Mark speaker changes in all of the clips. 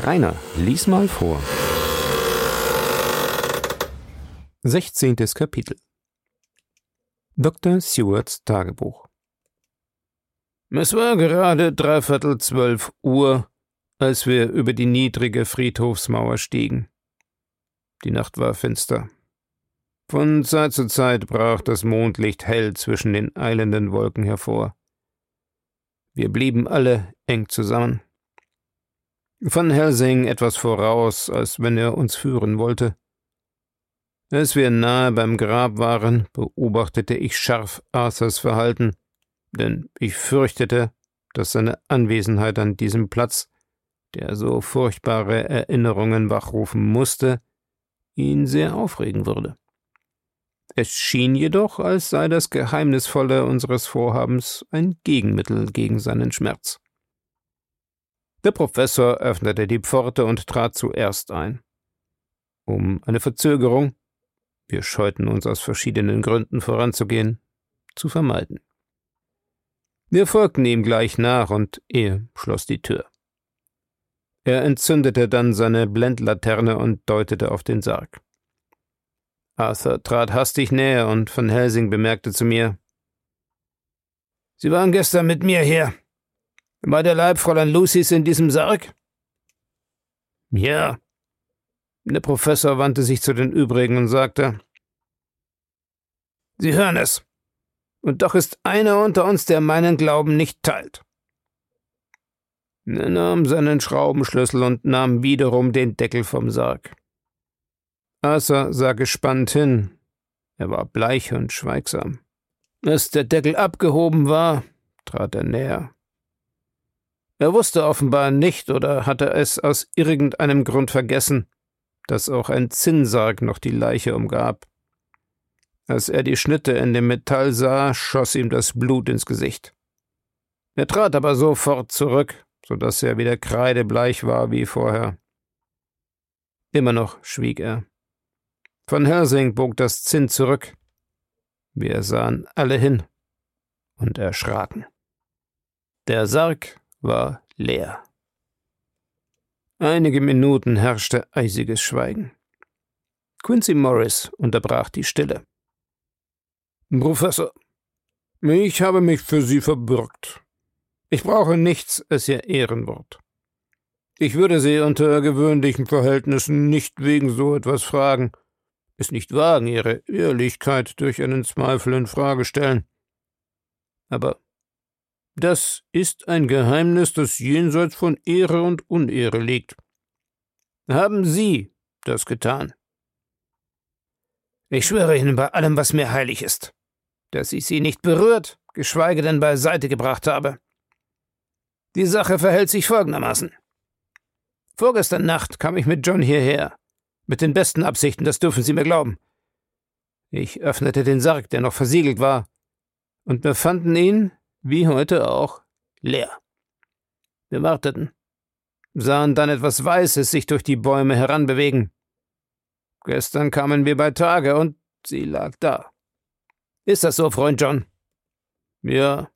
Speaker 1: Rainer, lies mal vor. 16. Kapitel. Dr. Sewards Tagebuch. Es war gerade 11:45 als wir über die niedrige Friedhofsmauer stiegen. Die Nacht war finster. Von Zeit zu Zeit brach das Mondlicht hell zwischen den eilenden Wolken hervor. Wir blieben alle eng zusammen. Van Helsing etwas voraus, als wenn er uns führen wollte. Als wir nahe beim Grab waren, beobachtete ich scharf Arthurs Verhalten, denn ich fürchtete, dass seine Anwesenheit an diesem Platz, der so furchtbare Erinnerungen wachrufen musste, ihn sehr aufregen würde. Es schien jedoch, als sei das Geheimnisvolle unseres Vorhabens ein Gegenmittel gegen seinen Schmerz. Der Professor öffnete die Pforte und trat zuerst ein. Um eine Verzögerung, wir scheuten uns aus verschiedenen Gründen voranzugehen, zu vermeiden. Wir folgten ihm gleich nach und er schloss die Tür. Er entzündete dann seine Blendlaterne und deutete auf den Sarg. Arthur trat hastig näher und Van Helsing bemerkte zu mir: »Sie waren gestern mit mir hier. War der Leib Fräulein Lucys in diesem Sarg?« »Ja.« Der Professor wandte sich zu den übrigen und sagte: »Sie hören es. Und doch ist einer unter uns, der meinen Glauben nicht teilt.« Er nahm seinen Schraubenschlüssel und nahm wiederum den Deckel vom Sarg. Arthur sah gespannt hin. Er war bleich und schweigsam. Als der Deckel abgehoben war, trat er näher. Er wusste offenbar nicht oder hatte es aus irgendeinem Grund vergessen, dass auch ein Zinnsarg noch die Leiche umgab. Als er die Schnitte in dem Metall sah, schoss ihm das Blut ins Gesicht. Er trat aber sofort zurück, so dass er wieder kreidebleich war wie vorher. Immer noch schwieg er. Van Helsing bog das Zinn zurück. Wir sahen alle hin und erschraken. Der Sarg war leer. Einige Minuten herrschte eisiges Schweigen. Quincy Morris unterbrach die Stille. »Professor, ich habe mich für Sie verbürgt. Ich brauche nichts als Ihr Ehrenwort. Ich würde Sie unter gewöhnlichen Verhältnissen nicht wegen so etwas fragen, es nicht wagen, Ihre Ehrlichkeit durch einen Zweifel in Frage stellen. Aber das ist ein Geheimnis, das jenseits von Ehre und Unehre liegt. Haben Sie das getan? Ich schwöre Ihnen bei allem, was mir heilig ist, dass ich Sie nicht berührt, geschweige denn beiseite gebracht habe. Die Sache verhält sich folgendermaßen. Vorgestern Nacht kam ich mit John hierher, mit den besten Absichten, das dürfen Sie mir glauben. Ich öffnete den Sarg, der noch versiegelt war, und wir fanden ihn, wie heute auch, leer. Wir warteten, sahen dann etwas Weißes sich durch die Bäume heranbewegen. Gestern kamen wir bei Tage und sie lag da. Ist das so, Freund John? Ja.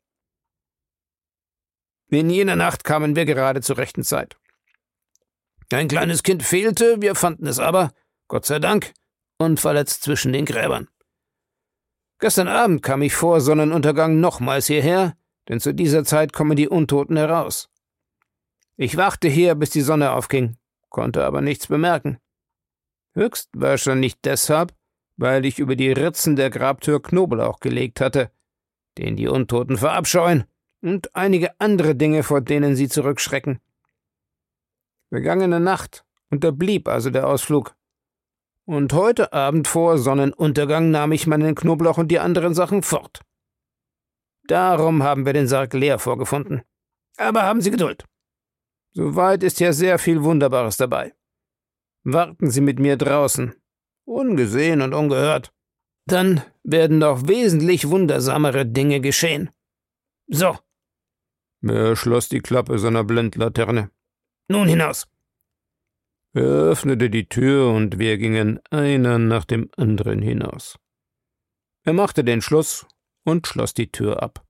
Speaker 1: In jener Nacht kamen wir gerade zur rechten Zeit. Ein kleines Kind fehlte, wir fanden es aber, Gott sei Dank, unverletzt zwischen den Gräbern. Gestern Abend kam ich vor Sonnenuntergang nochmals hierher, denn zu dieser Zeit kommen die Untoten heraus. Ich wachte hier, bis die Sonne aufging, konnte aber nichts bemerken. Höchstwahrscheinlich deshalb, weil ich über die Ritzen der Grabtür Knoblauch gelegt hatte, den die Untoten verabscheuen, und einige andere Dinge, vor denen sie zurückschrecken. Vergangene Nacht unterblieb also der Ausflug. Und heute Abend vor Sonnenuntergang nahm ich meinen Knoblauch und die anderen Sachen fort. Darum haben wir den Sarg leer vorgefunden. Aber haben Sie Geduld. Soweit ist ja sehr viel Wunderbares dabei. Warten Sie mit mir draußen, ungesehen und ungehört. Dann werden noch wesentlich wundersamere Dinge geschehen. So. Er schloss die Klappe seiner Blendlaterne. Nun hinaus. Er öffnete die Tür und wir gingen einer nach dem anderen hinaus. Er machte den Schluss und schloss die Tür ab.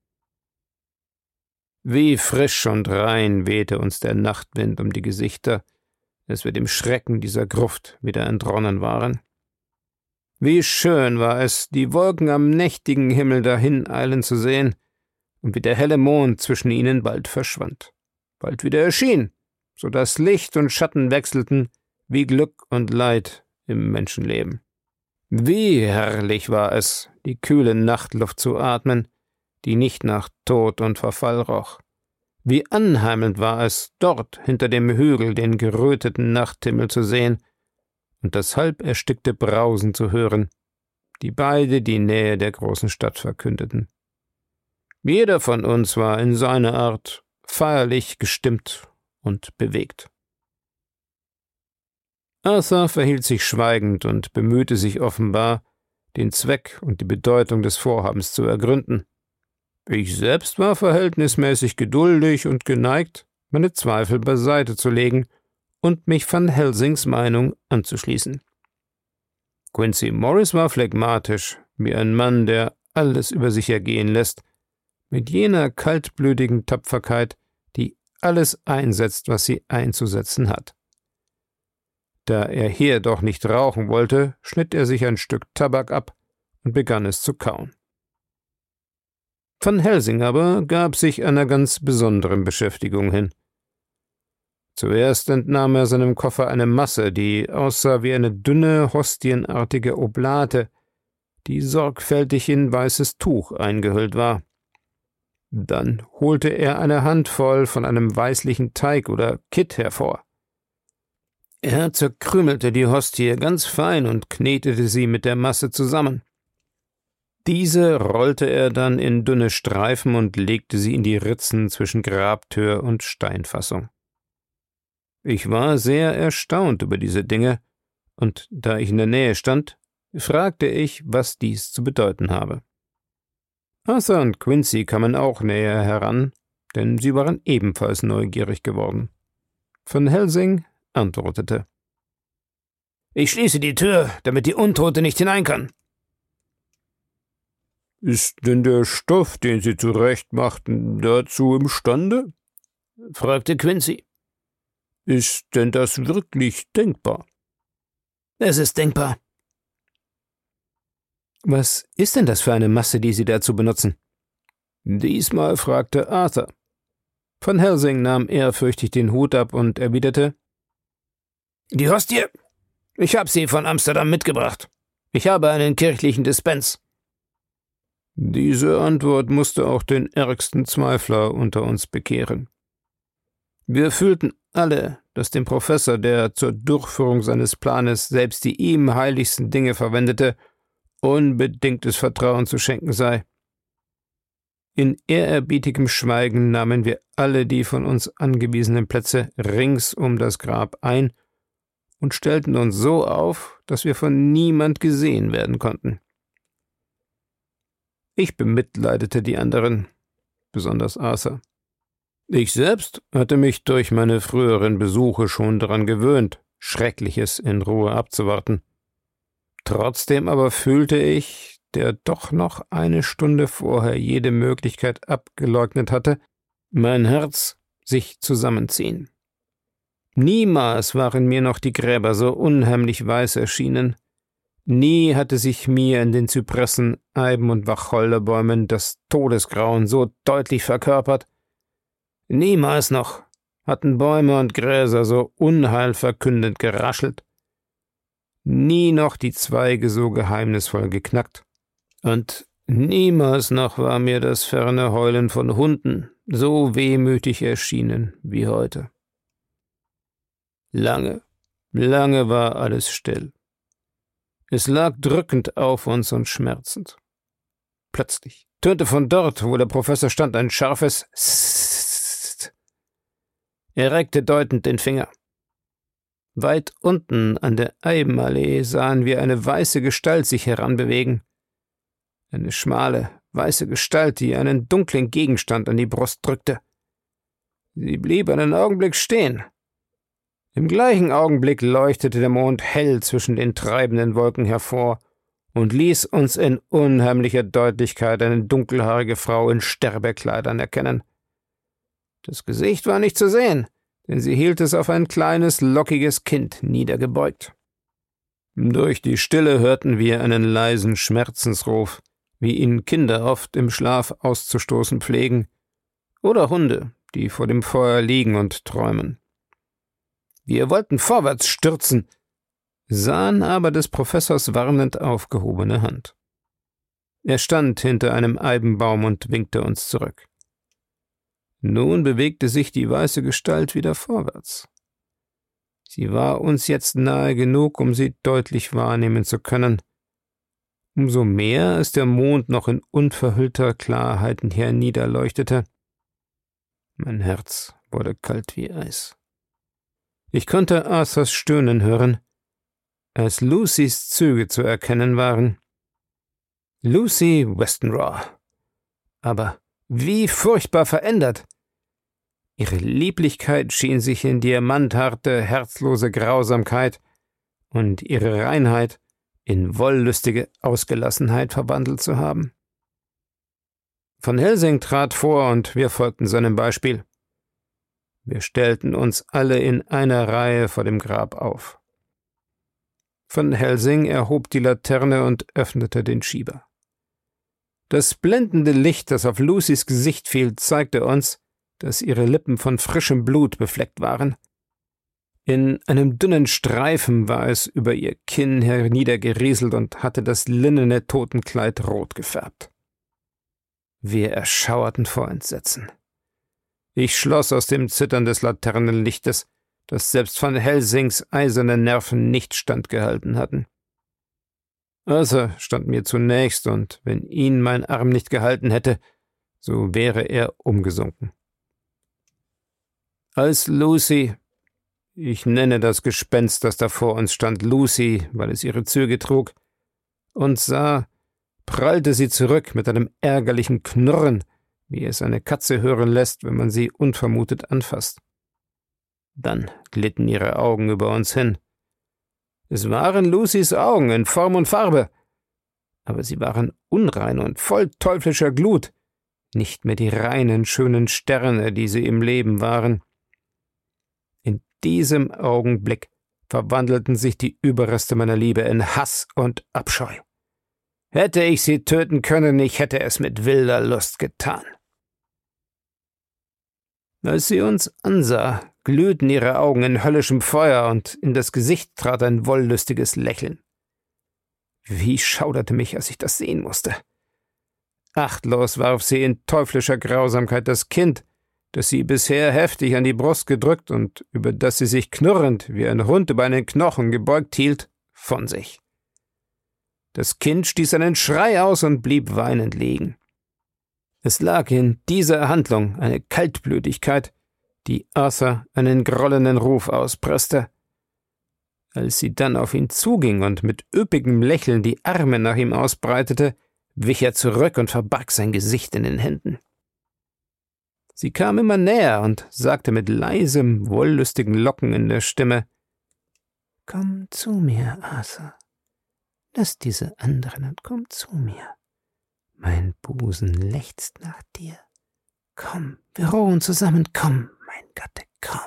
Speaker 1: Wie frisch und rein wehte uns der Nachtwind um die Gesichter, als wir dem Schrecken dieser Gruft wieder entronnen waren. Wie schön war es, die Wolken am nächtigen Himmel dahineilen zu sehen, und wie der helle Mond zwischen ihnen bald verschwand, bald wieder erschien, so dass Licht und Schatten wechselten, wie Glück und Leid im Menschenleben. Wie herrlich war es, die kühle Nachtluft zu atmen, die nicht nach Tod und Verfall roch. Wie anheimelnd war es, dort hinter dem Hügel den geröteten Nachthimmel zu sehen und das halb erstickte Brausen zu hören, die beide die Nähe der großen Stadt verkündeten. Jeder von uns war in seiner Art feierlich gestimmt und bewegt. Arthur verhielt sich schweigend und bemühte sich offenbar, den Zweck und die Bedeutung des Vorhabens zu ergründen. Ich selbst war verhältnismäßig geduldig und geneigt, meine Zweifel beiseite zu legen und mich Van Helsings Meinung anzuschließen. Quincy Morris war phlegmatisch, wie ein Mann, der alles über sich ergehen lässt, mit jener kaltblütigen Tapferkeit, die alles einsetzt, was sie einzusetzen hat. Da er hier doch nicht rauchen wollte, schnitt er sich ein Stück Tabak ab und begann es zu kauen. Van Helsing aber gab sich einer ganz besonderen Beschäftigung hin. Zuerst entnahm er seinem Koffer eine Masse, die aussah wie eine dünne, hostienartige Oblate, die sorgfältig in weißes Tuch eingehüllt war. Dann holte er eine Handvoll von einem weißlichen Teig oder Kitt hervor. Er zerkrümelte die Hostie ganz fein und knetete sie mit der Masse zusammen. Diese rollte er dann in dünne Streifen und legte sie in die Ritzen zwischen Grabtür und Steinfassung. Ich war sehr erstaunt über diese Dinge, und da ich in der Nähe stand, fragte ich, was dies zu bedeuten habe. Arthur und Quincy kamen auch näher heran, denn sie waren ebenfalls neugierig geworden. Van Helsing antwortete: »Ich schließe die Tür, damit die Untote nicht hinein kann.« »Ist denn der Stoff, den Sie zurechtmachten, dazu imstande?« fragte Quincy. »Ist denn das wirklich denkbar?« »Es ist denkbar.« »Was ist denn das für eine Masse, die Sie dazu benutzen?« Diesmal fragte Arthur. Van Helsing nahm ehrfürchtig den Hut ab und erwiderte: »Die Hostie? Ich habe sie von Amsterdam mitgebracht. Ich habe einen kirchlichen Dispens.« Diese Antwort musste auch den ärgsten Zweifler unter uns bekehren. Wir fühlten alle, dass dem Professor, der zur Durchführung seines Planes selbst die ihm heiligsten Dinge verwendete, unbedingtes Vertrauen zu schenken sei. In ehrerbietigem Schweigen nahmen wir alle die von uns angewiesenen Plätze rings um das Grab ein und stellten uns so auf, dass wir von niemand gesehen werden konnten. Ich bemitleidete die anderen, besonders Arthur. Ich selbst hatte mich durch meine früheren Besuche schon daran gewöhnt, Schreckliches in Ruhe abzuwarten. Trotzdem aber fühlte ich, der doch noch eine Stunde vorher jede Möglichkeit abgeleugnet hatte, mein Herz sich zusammenziehen. Niemals waren mir noch die Gräber so unheimlich weiß erschienen. Nie hatte sich mir in den Zypressen, Eiben und Wacholderbäumen das Todesgrauen so deutlich verkörpert. Niemals noch hatten Bäume und Gräser so unheilverkündend geraschelt. Nie noch die Zweige so geheimnisvoll geknackt. Und niemals noch war mir das ferne Heulen von Hunden so wehmütig erschienen wie heute. Lange, lange war alles still. Es lag drückend auf uns und schmerzend. Plötzlich tönte von dort, wo der Professor stand, ein scharfes Sst. Er reckte deutend den Finger. Weit unten an der Eibenallee sahen wir eine weiße Gestalt sich heranbewegen. Eine schmale, weiße Gestalt, die einen dunklen Gegenstand an die Brust drückte. Sie blieb einen Augenblick stehen. Im gleichen Augenblick leuchtete der Mond hell zwischen den treibenden Wolken hervor und ließ uns in unheimlicher Deutlichkeit eine dunkelhaarige Frau in Sterbekleidern erkennen. Das Gesicht war nicht zu sehen, denn sie hielt es auf ein kleines, lockiges Kind niedergebeugt. Durch die Stille hörten wir einen leisen Schmerzensruf, wie ihn Kinder oft im Schlaf auszustoßen pflegen, oder Hunde, die vor dem Feuer liegen und träumen. Wir wollten vorwärts stürzen, sahen aber des Professors warnend aufgehobene Hand. Er stand hinter einem Eibenbaum und winkte uns zurück. Nun bewegte sich die weiße Gestalt wieder vorwärts. Sie war uns jetzt nahe genug, um sie deutlich wahrnehmen zu können, umso mehr als der Mond noch in unverhüllter Klarheit herniederleuchtete. Mein Herz wurde kalt wie Eis. Ich konnte Arthurs Stöhnen hören, als Lucys Züge zu erkennen waren. Lucy Westenra. Aber wie furchtbar verändert! Ihre Lieblichkeit schien sich in diamantharte, herzlose Grausamkeit und ihre Reinheit in wollüstige Ausgelassenheit verwandelt zu haben. Van Helsing trat vor und wir folgten seinem Beispiel. Wir stellten uns alle in einer Reihe vor dem Grab auf. Van Helsing erhob die Laterne und öffnete den Schieber. Das blendende Licht, das auf Lucys Gesicht fiel, zeigte uns, dass ihre Lippen von frischem Blut befleckt waren. In einem dünnen Streifen war es über ihr Kinn herniedergerieselt und hatte das linnene Totenkleid rot gefärbt. Wir erschauerten vor Entsetzen. Ich schloss aus dem Zittern des Laternenlichtes, dass selbst Van Helsings eiserne Nerven nicht standgehalten hatten. Arthur stand mir zunächst, und wenn ihn mein Arm nicht gehalten hätte, so wäre er umgesunken. Als Lucy, ich nenne das Gespenst, das da vor uns stand, Lucy, weil es ihre Züge trug, uns sah, prallte sie zurück mit einem ärgerlichen Knurren, wie es eine Katze hören lässt, wenn man sie unvermutet anfasst. Dann glitten ihre Augen über uns hin. Es waren Lucys Augen in Form und Farbe, aber sie waren unrein und voll teuflischer Glut, nicht mehr die reinen, schönen Sterne, die sie im Leben waren. In diesem Augenblick verwandelten sich die Überreste meiner Liebe in Hass und Abscheu. Hätte ich sie töten können, ich hätte es mit wilder Lust getan. Als sie uns ansah, glühten ihre Augen in höllischem Feuer und in das Gesicht trat ein wollüstiges Lächeln. Wie schauderte mich, als ich das sehen musste. Achtlos warf sie in teuflischer Grausamkeit das Kind, das sie bisher heftig an die Brust gedrückt und über das sie sich knurrend wie ein Hund über einen Knochen gebeugt hielt, von sich. Das Kind stieß einen Schrei aus und blieb weinend liegen. Es lag in dieser Handlung eine Kaltblütigkeit, die Arthur einen grollenden Ruf auspresste. Als sie dann auf ihn zuging und mit üppigem Lächeln die Arme nach ihm ausbreitete, wich er zurück und verbarg sein Gesicht in den Händen. Sie kam immer näher und sagte mit leisem, wollüstigen Locken in der Stimme: »Komm zu mir, Arthur. Lass diese anderen und komm zu mir. Mein Busen lechzt nach dir. Komm, wir ruhen zusammen, komm, mein Gatte, komm.«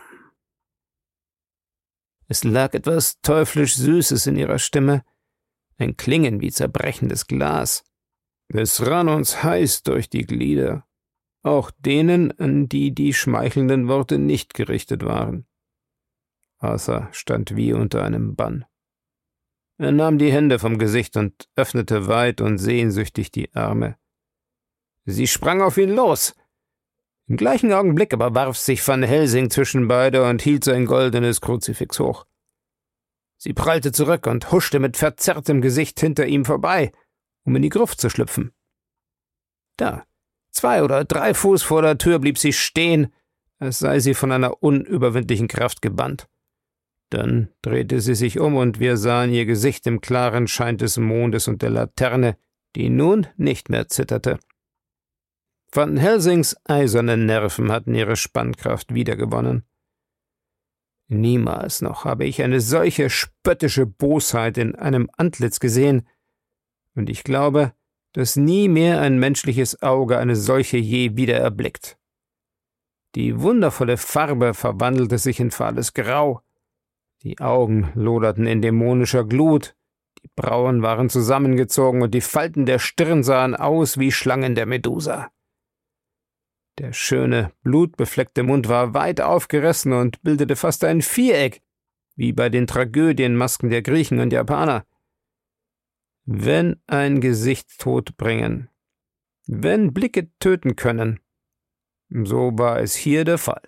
Speaker 1: Es lag etwas teuflisch Süßes in ihrer Stimme, ein Klingen wie zerbrechendes Glas. Es rann uns heiß durch die Glieder, auch denen, an die die schmeichelnden Worte nicht gerichtet waren. Arthur stand wie unter einem Bann. Er nahm die Hände vom Gesicht und öffnete weit und sehnsüchtig die Arme. Sie sprang auf ihn los. Im gleichen Augenblick aber warf sich Van Helsing zwischen beide und hielt sein goldenes Kruzifix hoch. Sie prallte zurück und huschte mit verzerrtem Gesicht hinter ihm vorbei, um in die Gruft zu schlüpfen. Da, 2 oder 3 Fuß vor der Tür blieb sie stehen, als sei sie von einer unüberwindlichen Kraft gebannt. Dann drehte sie sich um und wir sahen ihr Gesicht im klaren Schein des Mondes und der Laterne, die nun nicht mehr zitterte. Van Helsings eiserne Nerven hatten ihre Spannkraft wiedergewonnen. Niemals noch habe ich eine solche spöttische Bosheit in einem Antlitz gesehen, und ich glaube, dass nie mehr ein menschliches Auge eine solche je wieder erblickt. Die wundervolle Farbe verwandelte sich in fahles Grau. Die Augen loderten in dämonischer Glut, die Brauen waren zusammengezogen und die Falten der Stirn sahen aus wie Schlangen der Medusa. Der schöne, blutbefleckte Mund war weit aufgerissen und bildete fast ein Viereck, wie bei den Tragödienmasken der Griechen und Japaner. Wenn ein Gesicht Tod bringen, wenn Blicke töten können, so war es hier der Fall.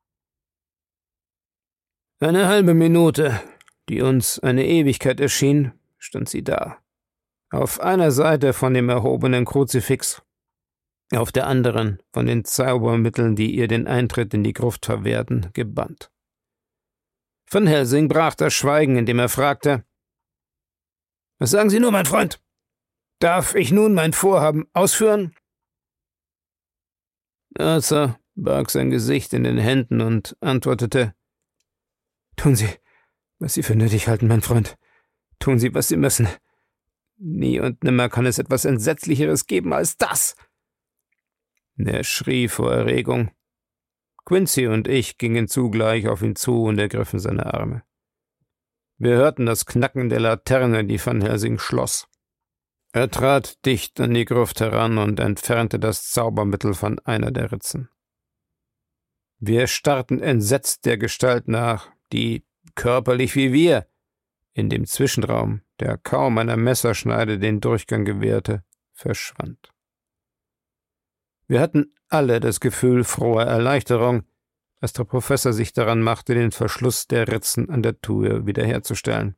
Speaker 1: Eine halbe Minute, die uns eine Ewigkeit erschien, stand sie da. Auf einer Seite von dem erhobenen Kruzifix, auf der anderen von den Zaubermitteln, die ihr den Eintritt in die Gruft verwehrten, gebannt. Van Helsing brach das Schweigen, indem er fragte: »Was sagen Sie nur, mein Freund? Darf ich nun mein Vorhaben ausführen?« Arthur barg sein Gesicht in den Händen und antwortete: »Tun Sie, was Sie für nötig halten, mein Freund. Tun Sie, was Sie müssen. Nie und nimmer kann es etwas Entsetzlicheres geben als das!« Er schrie vor Erregung. Quincy und ich gingen zugleich auf ihn zu und ergriffen seine Arme. Wir hörten das Knacken der Laterne, die Van Helsing schloss. Er trat dicht an die Gruft heran und entfernte das Zaubermittel von einer der Ritzen. Wir starrten entsetzt der Gestalt nach, die, körperlich wie wir, in dem Zwischenraum, der kaum einer Messerschneide den Durchgang gewährte, verschwand. Wir hatten alle das Gefühl froher Erleichterung, als der Professor sich daran machte, den Verschluss der Ritzen an der Tür wiederherzustellen.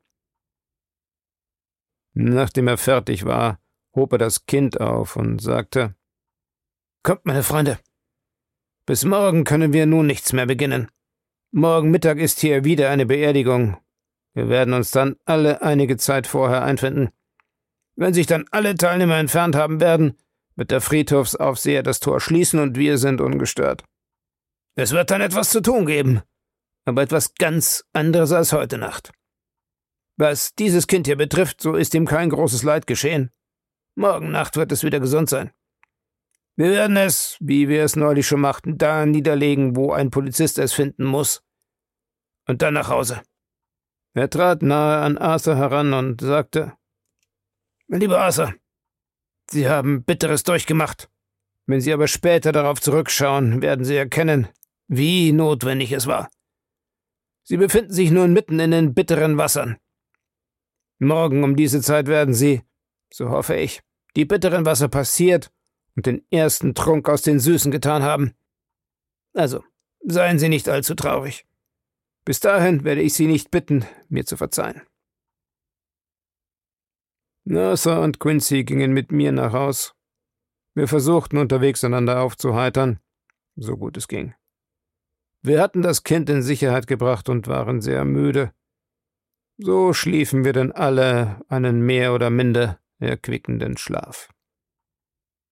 Speaker 1: Nachdem er fertig war, hob er das Kind auf und sagte: »Kommt, meine Freunde, bis morgen können wir nun nichts mehr beginnen. Morgen Mittag ist hier wieder eine Beerdigung. Wir werden uns dann alle einige Zeit vorher einfinden. Wenn sich dann alle Teilnehmer entfernt haben werden, wird der Friedhofsaufseher das Tor schließen und wir sind ungestört. Es wird dann etwas zu tun geben, aber etwas ganz anderes als heute Nacht. Was dieses Kind hier betrifft, so ist ihm kein großes Leid geschehen. Morgen Nacht wird es wieder gesund sein. Wir werden es, wie wir es neulich schon machten, da niederlegen, wo ein Polizist es finden muss. Und dann nach Hause.« Er trat nahe an Arthur heran und sagte: »Mein lieber Arthur, Sie haben Bitteres durchgemacht. Wenn Sie aber später darauf zurückschauen, werden Sie erkennen, wie notwendig es war. Sie befinden sich nun mitten in den bitteren Wassern. Morgen um diese Zeit werden Sie, so hoffe ich, die bitteren Wasser passiert und den ersten Trunk aus den Süßen getan haben. Also, seien Sie nicht allzu traurig. Bis dahin werde ich Sie nicht bitten, mir zu verzeihen.« Arthur und Quincy gingen mit mir nach Haus. Wir versuchten unterwegs einander aufzuheitern, so gut es ging. Wir hatten das Kind in Sicherheit gebracht und waren sehr müde. So schliefen wir denn alle einen mehr oder minder erquickenden Schlaf.